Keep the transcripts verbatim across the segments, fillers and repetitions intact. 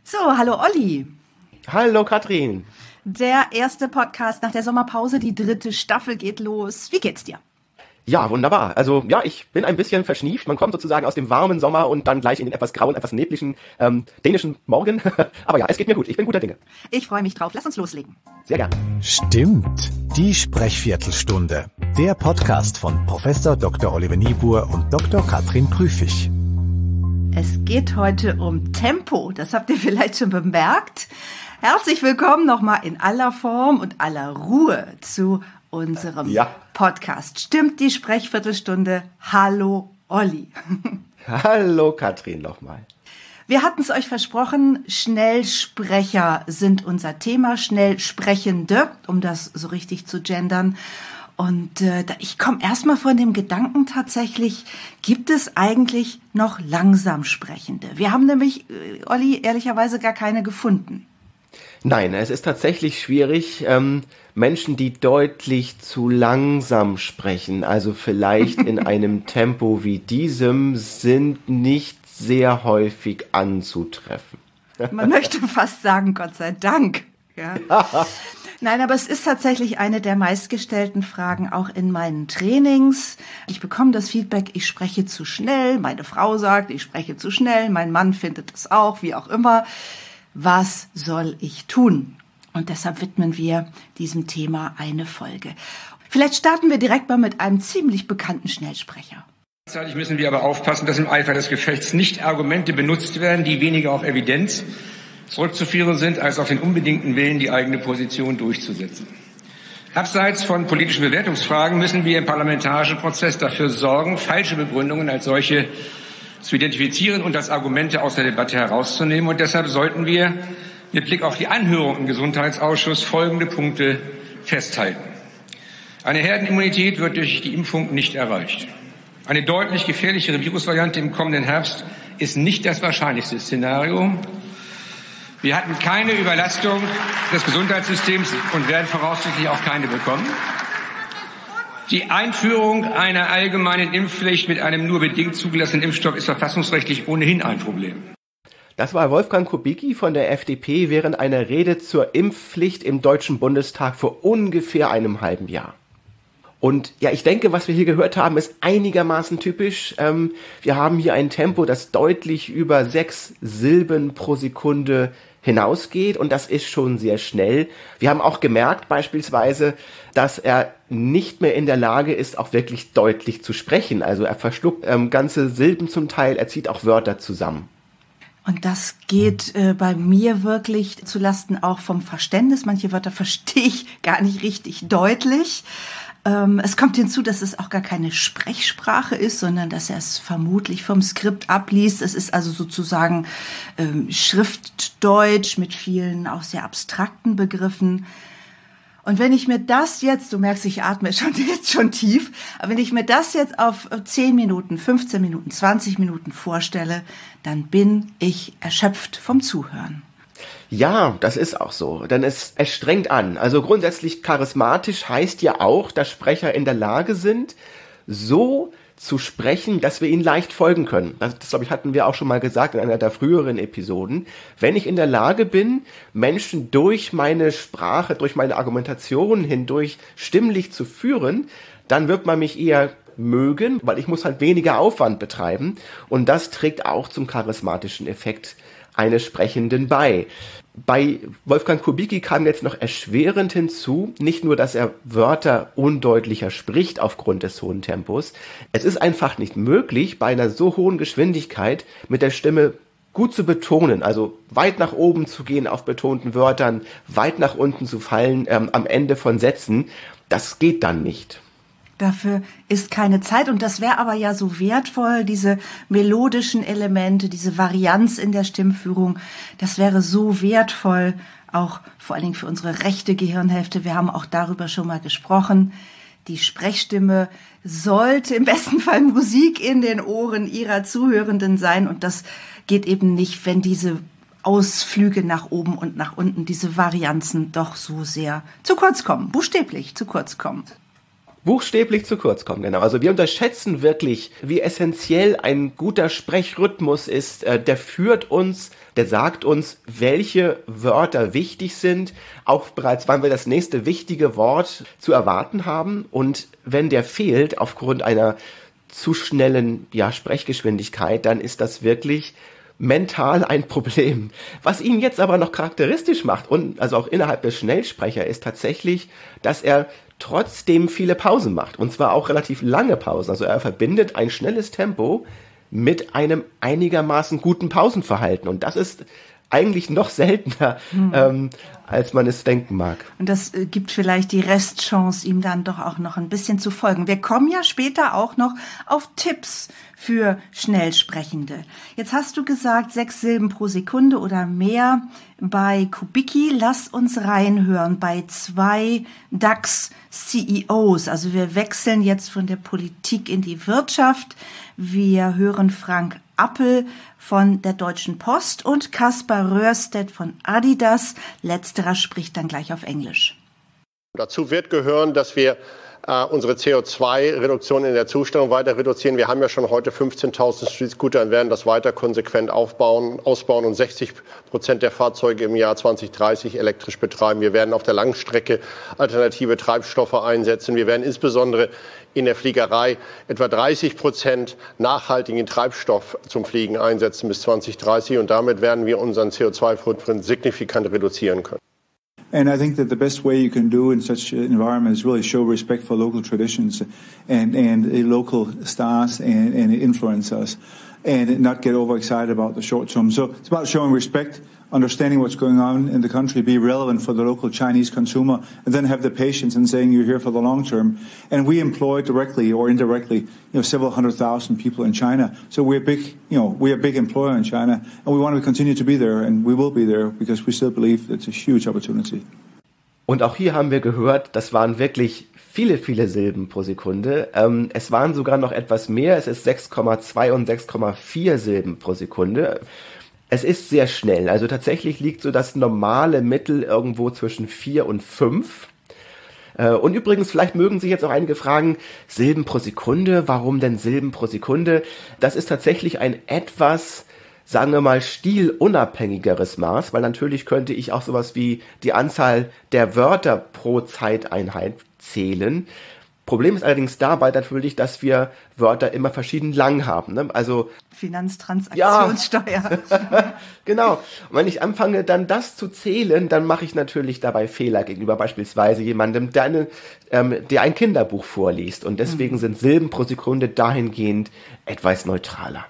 So, hallo Olli. Hallo Katrin. Der erste Podcast nach der Sommerpause, die dritte Staffel geht los. Wie geht's dir? Ja, wunderbar. Also ja, ich bin ein bisschen verschnieft. Man kommt sozusagen aus dem warmen Sommer und dann gleich in den etwas grauen, etwas nebligen ähm, dänischen Morgen. Aber ja, es geht mir gut. Ich bin guter Dinge. Ich freue mich drauf. Lass uns loslegen. Sehr gern. Stimmt. Die Sprechviertelstunde. Der Podcast von Professor Doktor Oliver Niebuhr und Doktor Katrin Prüfig. Es geht heute um Tempo. Das habt ihr vielleicht schon bemerkt. Herzlich willkommen nochmal in aller Form und aller Ruhe zu unserem ja. Podcast. Stimmt, die Sprechviertelstunde. Hallo Olli. Hallo Katrin nochmal. Wir hatten es euch versprochen, Schnellsprecher sind unser Thema, Schnellsprechende, um das so richtig zu gendern. Und äh, ich komme erstmal von dem Gedanken tatsächlich, gibt es eigentlich noch Langsamsprechende? Wir haben nämlich, äh, Olli, ehrlicherweise gar keine gefunden. Nein, es ist tatsächlich schwierig, ähm, Menschen, die deutlich zu langsam sprechen, also vielleicht in einem Tempo wie diesem, sind nicht sehr häufig anzutreffen. Man möchte fast sagen, Gott sei Dank. Ja. Nein, aber es ist tatsächlich eine der meistgestellten Fragen auch in meinen Trainings. Ich bekomme das Feedback, ich spreche zu schnell. Meine Frau sagt, ich spreche zu schnell. Mein Mann findet es auch, wie auch immer. Was soll ich tun? Und deshalb widmen wir diesem Thema eine Folge. Vielleicht starten wir direkt mal mit einem ziemlich bekannten Schnellsprecher. Gleichzeitig müssen wir aber aufpassen, dass im Eifer des Gefechts nicht Argumente benutzt werden, die weniger auf Evidenz zurückzuführen sind, als auf den unbedingten Willen, die eigene Position durchzusetzen. Abseits von politischen Bewertungsfragen müssen wir im parlamentarischen Prozess dafür sorgen, falsche Begründungen als solche zu identifizieren und als Argumente aus der Debatte herauszunehmen. Und deshalb sollten wir mit Blick auf die Anhörung im Gesundheitsausschuss folgende Punkte festhalten. Eine Herdenimmunität wird durch die Impfung nicht erreicht. Eine deutlich gefährlichere Virusvariante im kommenden Herbst ist nicht das wahrscheinlichste Szenario. Wir hatten keine Überlastung des Gesundheitssystems und werden voraussichtlich auch keine bekommen. Die Einführung einer allgemeinen Impfpflicht mit einem nur bedingt zugelassenen Impfstoff ist verfassungsrechtlich ohnehin ein Problem. Das war Wolfgang Kubicki von der F D P während einer Rede zur Impfpflicht im Deutschen Bundestag vor ungefähr einem halben Jahr. Und ja, ich denke, was wir hier gehört haben, ist einigermaßen typisch. Ähm, wir haben hier ein Tempo, das deutlich über sechs Silben pro Sekunde hinausgeht und das ist schon sehr schnell. Wir haben auch gemerkt beispielsweise, dass er nicht mehr in der Lage ist, auch wirklich deutlich zu sprechen. Also er verschluckt ähm, ganze Silben zum Teil, er zieht auch Wörter zusammen. Und das geht äh, bei mir wirklich zulasten auch vom Verständnis. Manche Wörter verstehe ich gar nicht richtig deutlich. Ähm, es kommt hinzu, dass es auch gar keine Sprechsprache ist, sondern dass er es vermutlich vom Skript abliest. Es ist also sozusagen ähm, Schriftdeutsch mit vielen auch sehr abstrakten Begriffen. Und wenn ich mir das jetzt, du merkst, ich atme schon jetzt schon tief, aber wenn ich mir das jetzt auf zehn Minuten, fünfzehn Minuten, zwanzig Minuten vorstelle, dann bin ich erschöpft vom Zuhören. Ja, das ist auch so, denn es, es strengt an. Also grundsätzlich charismatisch heißt ja auch, dass Sprecher in der Lage sind, so zu sprechen, dass wir ihnen leicht folgen können. Das, das glaube ich, hatten wir auch schon mal gesagt in einer der früheren Episoden. Wenn ich in der Lage bin, Menschen durch meine Sprache, durch meine Argumentation hindurch stimmlich zu führen, dann wird man mich eher mögen, weil ich muss halt weniger Aufwand betreiben. Und das trägt auch zum charismatischen Effekt eines Sprechenden bei. Bei Wolfgang Kubicki kam jetzt noch erschwerend hinzu, nicht nur, dass er Wörter undeutlicher spricht aufgrund des hohen Tempos, es ist einfach nicht möglich, bei einer so hohen Geschwindigkeit mit der Stimme gut zu betonen, also weit nach oben zu gehen auf betonten Wörtern, weit nach unten zu fallen ähm, am Ende von Sätzen. Das geht dann nicht. Dafür ist keine Zeit und das wäre aber ja so wertvoll, diese melodischen Elemente, diese Varianz in der Stimmführung, das wäre so wertvoll, auch vor allen Dingen für unsere rechte Gehirnhälfte. Wir haben auch darüber schon mal gesprochen. Die Sprechstimme sollte im besten Fall Musik in den Ohren ihrer Zuhörenden sein und das geht eben nicht, wenn diese Ausflüge nach oben und nach unten, diese Varianzen doch so sehr zu kurz kommen, buchstäblich zu kurz kommen. buchstäblich zu kurz kommen, genau. Also wir unterschätzen wirklich, wie essentiell ein guter Sprechrhythmus ist. Der führt uns, der sagt uns, welche Wörter wichtig sind, auch bereits, wann wir das nächste wichtige Wort zu erwarten haben. Und wenn der fehlt aufgrund einer zu schnellen ja, Sprechgeschwindigkeit, dann ist das wirklich mental ein Problem. Was ihn jetzt aber noch charakteristisch macht, und also auch innerhalb des Schnellsprecher, ist tatsächlich, dass er trotzdem viele Pausen macht. Und zwar auch relativ lange Pausen. Also er verbindet ein schnelles Tempo mit einem einigermaßen guten Pausenverhalten. Und das ist eigentlich noch seltener, hm. ähm, als man es denken mag. Und das äh, gibt vielleicht die Restchance, ihm dann doch auch noch ein bisschen zu folgen. Wir kommen ja später auch noch auf Tipps für Schnellsprechende. Jetzt hast du gesagt, sechs Silben pro Sekunde oder mehr bei Kubicki. Lass uns reinhören bei zwei DAX-C E Os. Also wir wechseln jetzt von der Politik in die Wirtschaft. Wir hören Frank Appel von der Deutschen Post und Kaspar Röhrstedt von Adidas. Letzterer spricht dann gleich auf Englisch. Dazu wird gehören, dass wir äh, unsere C O zwei Reduktion in der Zustellung weiter reduzieren. Wir haben ja schon heute fünfzehntausend Street-Scooter und werden das weiter konsequent aufbauen, ausbauen und sechzig Prozent der Fahrzeuge im Jahr zwanzig dreißig elektrisch betreiben. Wir werden auf der Langstrecke alternative Treibstoffe einsetzen. Wir werden insbesondere in der Fliegerei etwa dreißig Prozent nachhaltigen Treibstoff zum Fliegen einsetzen bis zwanzig dreißig und damit werden wir unseren C O zwei Footprint signifikant reduzieren können. And I think that the best way you can do in such an environment is really show respect for local traditions and, and uh, local stars and, and influencers and not get overexcited about the short term. So it's about showing respect, understanding what's going on in the country, be relevant for the local Chinese consumer, and then have the patience in saying you're here for the long term. And we employ directly or indirectly, you know, several hundred thousand people in China. So we're big, you know, we're a big employer in China, and we want to continue to be there, and we will be there because we still believe it's a huge opportunity. Und auch hier haben wir gehört, das waren wirklich viele, viele Silben pro Sekunde. Ähm, es waren sogar noch etwas mehr. Es ist sechs Komma zwei und sechs Komma vier Silben pro Sekunde. Es ist sehr schnell. Also tatsächlich liegt so das normale Mittel irgendwo zwischen vier und fünf. Äh, und übrigens, vielleicht mögen sich jetzt auch einige fragen, Silben pro Sekunde, warum denn Silben pro Sekunde? Das ist tatsächlich ein etwas, sagen wir mal, stilunabhängigeres Maß, weil natürlich könnte ich auch sowas wie die Anzahl der Wörter pro Zeiteinheit zählen. Problem ist allerdings dabei natürlich, dass wir Wörter immer verschieden lang haben. Ne? Also Finanztransaktionssteuer. Ja. Genau. Und wenn ich anfange, dann das zu zählen, dann mache ich natürlich dabei Fehler gegenüber beispielsweise jemandem, der, eine, ähm, der ein Kinderbuch vorliest. Und deswegen mhm. sind Silben pro Sekunde dahingehend etwas neutraler.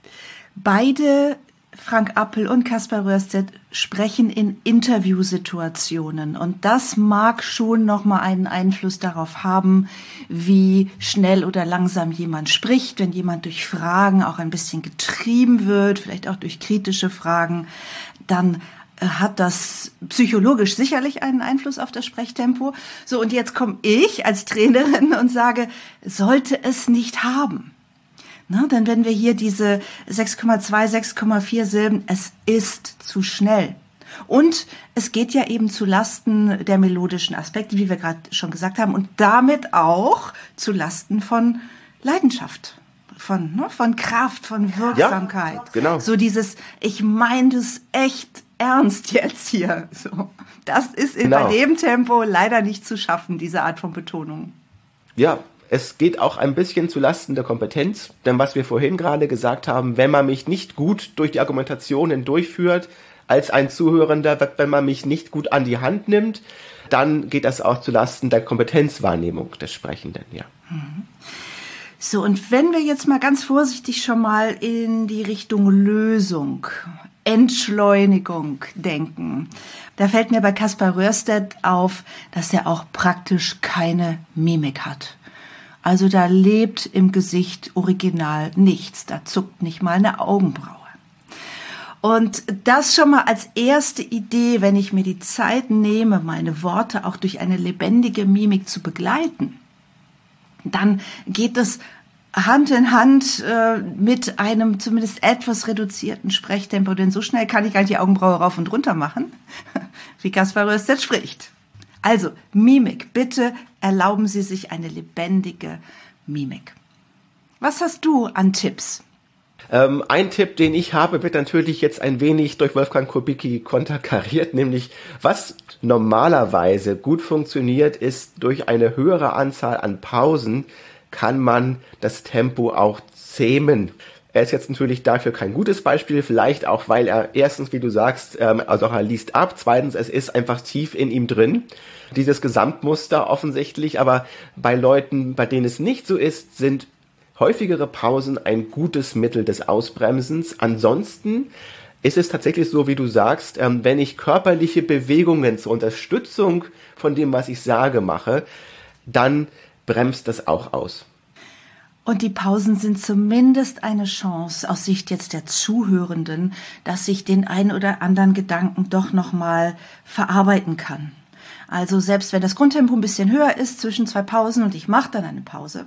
Beide, Frank Appel und Kaspar Röhrstedt, sprechen in Interviewsituationen. Und das mag schon nochmal einen Einfluss darauf haben, wie schnell oder langsam jemand spricht, wenn jemand durch Fragen auch ein bisschen getrieben wird, vielleicht auch durch kritische Fragen, dann hat das psychologisch sicherlich einen Einfluss auf das Sprechtempo. So, und jetzt komme ich als Trainerin und sage, sollte es nicht haben. Na, denn wenn wir hier diese sechs Komma zwei, sechs Komma vier Silben, es ist zu schnell. Und es geht ja eben zu Lasten der melodischen Aspekte, wie wir gerade schon gesagt haben, und damit auch zu Lasten von Leidenschaft, von, ne, von Kraft, von Wirksamkeit. Ja, genau. So dieses, ich meine das echt ernst jetzt hier. So, das ist in, genau. bei dem Tempo leider nicht zu schaffen, diese Art von Betonung. Ja. Es geht auch ein bisschen zu Lasten der Kompetenz, denn was wir vorhin gerade gesagt haben, wenn man mich nicht gut durch die Argumentation hindurchführt, als ein Zuhörender, wenn man mich nicht gut an die Hand nimmt, dann geht das auch zu Lasten der Kompetenzwahrnehmung des Sprechenden, ja. So, und wenn wir jetzt mal ganz vorsichtig schon mal in die Richtung Lösung, Entschleunigung denken, da fällt mir bei Kaspar Röhrstedt auf, dass er auch praktisch keine Mimik hat. Also da lebt im Gesicht original nichts, da zuckt nicht mal eine Augenbraue. Und das schon mal als erste Idee, wenn ich mir die Zeit nehme, meine Worte auch durch eine lebendige Mimik zu begleiten, dann geht es Hand in Hand äh, mit einem zumindest etwas reduzierten Sprechtempo, denn so schnell kann ich gar nicht die Augenbraue rauf und runter machen, wie Kaspar Röhrstedt spricht. Also Mimik, bitte erlauben Sie sich eine lebendige Mimik. Was hast du an Tipps? Ähm, ein Tipp, den ich habe, wird natürlich jetzt ein wenig durch Wolfgang Kubicki konterkariert, nämlich was normalerweise gut funktioniert, ist durch eine höhere Anzahl an Pausen kann man das Tempo auch zähmen. Er ist jetzt natürlich dafür kein gutes Beispiel, vielleicht auch, weil er erstens, wie du sagst, ähm, also er liest ab, zweitens, es ist einfach tief in ihm drin, dieses Gesamtmuster offensichtlich, aber bei Leuten, bei denen es nicht so ist, sind häufigere Pausen ein gutes Mittel des Ausbremsens. Ansonsten ist es tatsächlich so, wie du sagst, ähm, wenn ich körperliche Bewegungen zur Unterstützung von dem, was ich sage, mache, dann bremst das auch aus. Und die Pausen sind zumindest eine Chance aus Sicht jetzt der Zuhörenden, dass ich den einen oder anderen Gedanken doch nochmal verarbeiten kann. Also selbst wenn das Grundtempo ein bisschen höher ist zwischen zwei Pausen und ich mache dann eine Pause,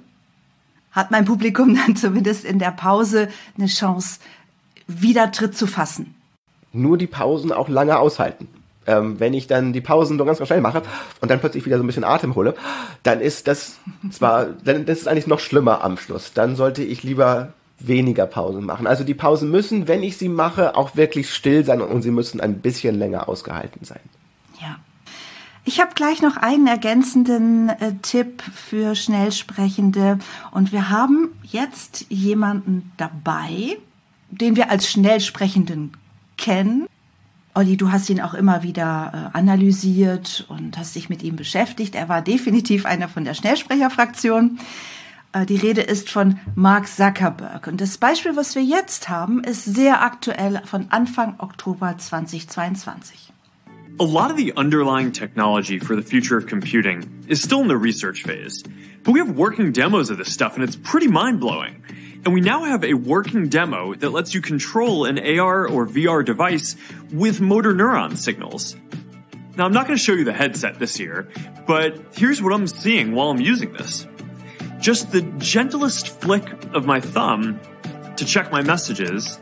hat mein Publikum dann zumindest in der Pause eine Chance, wieder Tritt zu fassen. Nur die Pausen auch lange aushalten. Ähm, wenn ich dann die Pausen nur ganz, ganz schnell mache und dann plötzlich wieder so ein bisschen Atem hole, dann ist das zwar, dann das ist eigentlich noch schlimmer am Schluss. Dann sollte ich lieber weniger Pausen machen. Also die Pausen müssen, wenn ich sie mache, auch wirklich still sein und sie müssen ein bisschen länger ausgehalten sein. Ja. Ich habe gleich noch einen ergänzenden äh, Tipp für Schnellsprechende. Und wir haben jetzt jemanden dabei, den wir als Schnellsprechenden kennen. Olli, du hast ihn auch immer wieder äh, analysiert und hast dich mit ihm beschäftigt. Er war definitiv einer von der Schnellsprecherfraktion. Äh, die Rede ist von Mark Zuckerberg. Und das Beispiel, was wir jetzt haben, ist sehr aktuell von Anfang Oktober zweitausendzweiundzwanzig. A lot of the underlying technology for the future of computing is still in the research phase, but we have working demos of this stuff and it's pretty mind-blowing. And we now have a working demo that lets you control an A R or V R device with motor neuron signals. Now, I'm not going to show you the headset this year, but here's what I'm seeing while I'm using this. Just the gentlest flick of my thumb to check my messages,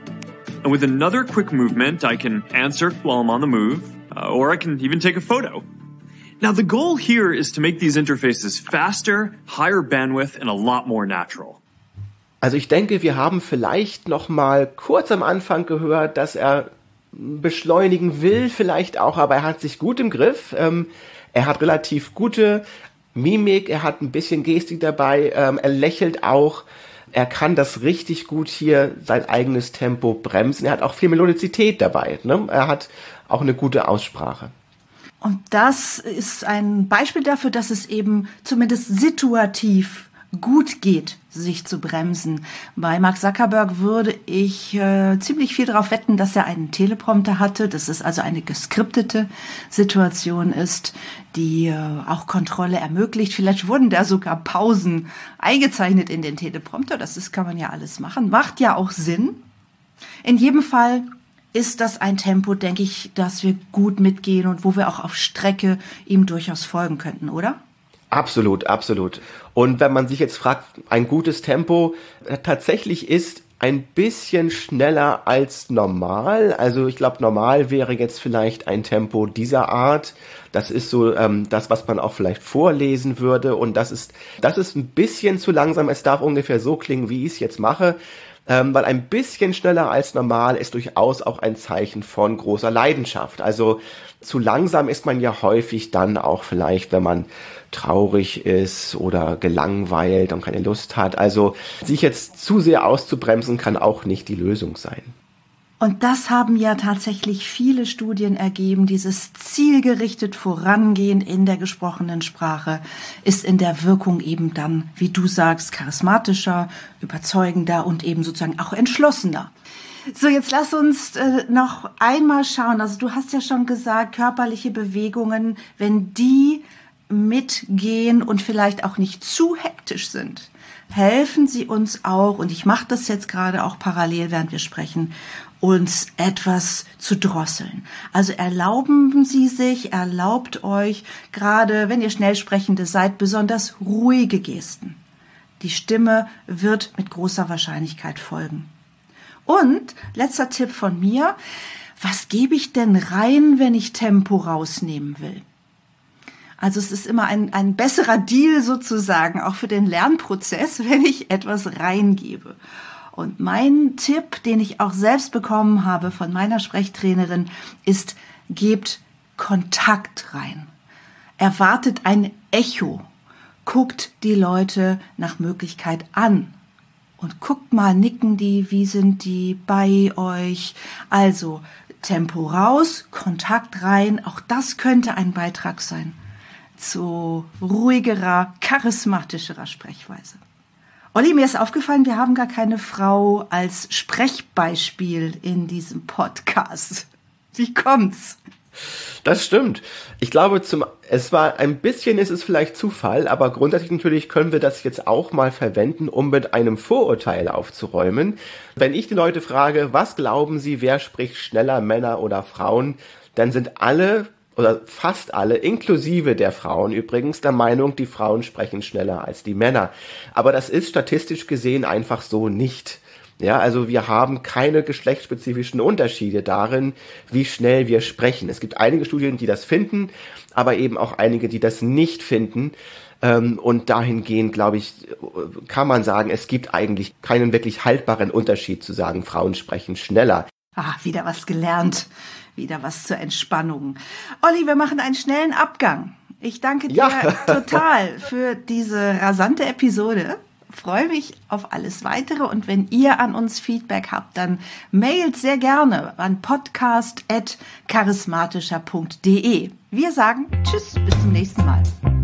and with another quick movement, I can answer while I'm on the move, uh, or I can even take a photo. Now, the goal here is to make these interfaces faster, higher bandwidth, and a lot more natural. Also ich denke, wir haben vielleicht noch mal kurz am Anfang gehört, dass er beschleunigen will, vielleicht auch, aber er hat sich gut im Griff. Ähm, er hat relativ gute Mimik, er hat ein bisschen Gestik dabei, ähm, er lächelt auch. Er kann das richtig gut hier, sein eigenes Tempo bremsen. Er hat auch viel Melodizität dabei, ne? Er hat auch eine gute Aussprache. Und das ist ein Beispiel dafür, dass es eben zumindest situativ gut geht, sich zu bremsen. Bei Mark Zuckerberg würde ich äh, ziemlich viel darauf wetten, dass er einen Teleprompter hatte, dass es also eine geskriptete Situation ist, die äh, auch Kontrolle ermöglicht. Vielleicht wurden da sogar Pausen eingezeichnet in den Teleprompter. Das ist, kann man ja alles machen. Macht ja auch Sinn. In jedem Fall ist das ein Tempo, denke ich, dass wir gut mitgehen und wo wir auch auf Strecke ihm durchaus folgen könnten, oder? Absolut, absolut. Und wenn man sich jetzt fragt, ein gutes Tempo äh, tatsächlich ist ein bisschen schneller als normal. Also ich glaube, normal wäre jetzt vielleicht ein Tempo dieser Art. Das ist so ähm, das, was man auch vielleicht vorlesen würde. Und das ist, das ist ein bisschen zu langsam. Es darf ungefähr so klingen, wie ich es jetzt mache. Ähm, weil ein bisschen schneller als normal ist durchaus auch ein Zeichen von großer Leidenschaft. Also zu langsam ist man ja häufig dann auch vielleicht, wenn man traurig ist oder gelangweilt und keine Lust hat. Also sich jetzt zu sehr auszubremsen, kann auch nicht die Lösung sein. Und das haben ja tatsächlich viele Studien ergeben. Dieses zielgerichtet Vorangehen in der gesprochenen Sprache ist in der Wirkung eben dann, wie du sagst, charismatischer, überzeugender und eben sozusagen auch entschlossener. So, jetzt lass uns äh, noch einmal schauen. Also du hast ja schon gesagt, körperliche Bewegungen, wenn die mitgehen und vielleicht auch nicht zu hektisch sind, helfen sie uns auch, und ich mache das jetzt gerade auch parallel, während wir sprechen, uns etwas zu drosseln. Also erlauben Sie sich, erlaubt euch, gerade wenn ihr Schnellsprechende seid, besonders ruhige Gesten. Die Stimme wird mit großer Wahrscheinlichkeit folgen. Und, letzter Tipp von mir, was gebe ich denn rein, wenn ich Tempo rausnehmen will? Also es ist immer ein, ein besserer Deal sozusagen, auch für den Lernprozess, wenn ich etwas reingebe. Und mein Tipp, den ich auch selbst bekommen habe von meiner Sprechtrainerin, ist, gebt Kontakt rein. Erwartet ein Echo. Guckt die Leute nach Möglichkeit an. Und guckt mal, nicken die, wie sind die bei euch? Also Tempo raus, Kontakt rein. Auch das könnte ein Beitrag sein zu ruhigerer, charismatischerer Sprechweise. Olli, mir ist aufgefallen, wir haben gar keine Frau als Sprechbeispiel in diesem Podcast. Wie kommt's? Das stimmt. Ich glaube, zum, es war ein bisschen, ist es vielleicht Zufall, aber grundsätzlich natürlich können wir das jetzt auch mal verwenden, um mit einem Vorurteil aufzuräumen. Wenn ich die Leute frage, was glauben sie, wer spricht schneller, Männer oder Frauen, dann sind alle oder fast alle, inklusive der Frauen übrigens, der Meinung, die Frauen sprechen schneller als die Männer. Aber das ist statistisch gesehen einfach so nicht. Ja, also wir haben keine geschlechtsspezifischen Unterschiede darin, wie schnell wir sprechen. Es gibt einige Studien, die das finden, aber eben auch einige, die das nicht finden. Und dahingehend, glaube ich, kann man sagen, es gibt eigentlich keinen wirklich haltbaren Unterschied zu sagen, Frauen sprechen schneller. Ah, wieder was gelernt. Wieder was zur Entspannung. Olli, wir machen einen schnellen Abgang. Ich danke dir ja. total für diese rasante Episode. Freue mich auf alles Weitere. Und wenn ihr an uns Feedback habt, dann mailt sehr gerne an podcast at charismatischer punkt de. Wir sagen Tschüss, bis zum nächsten Mal.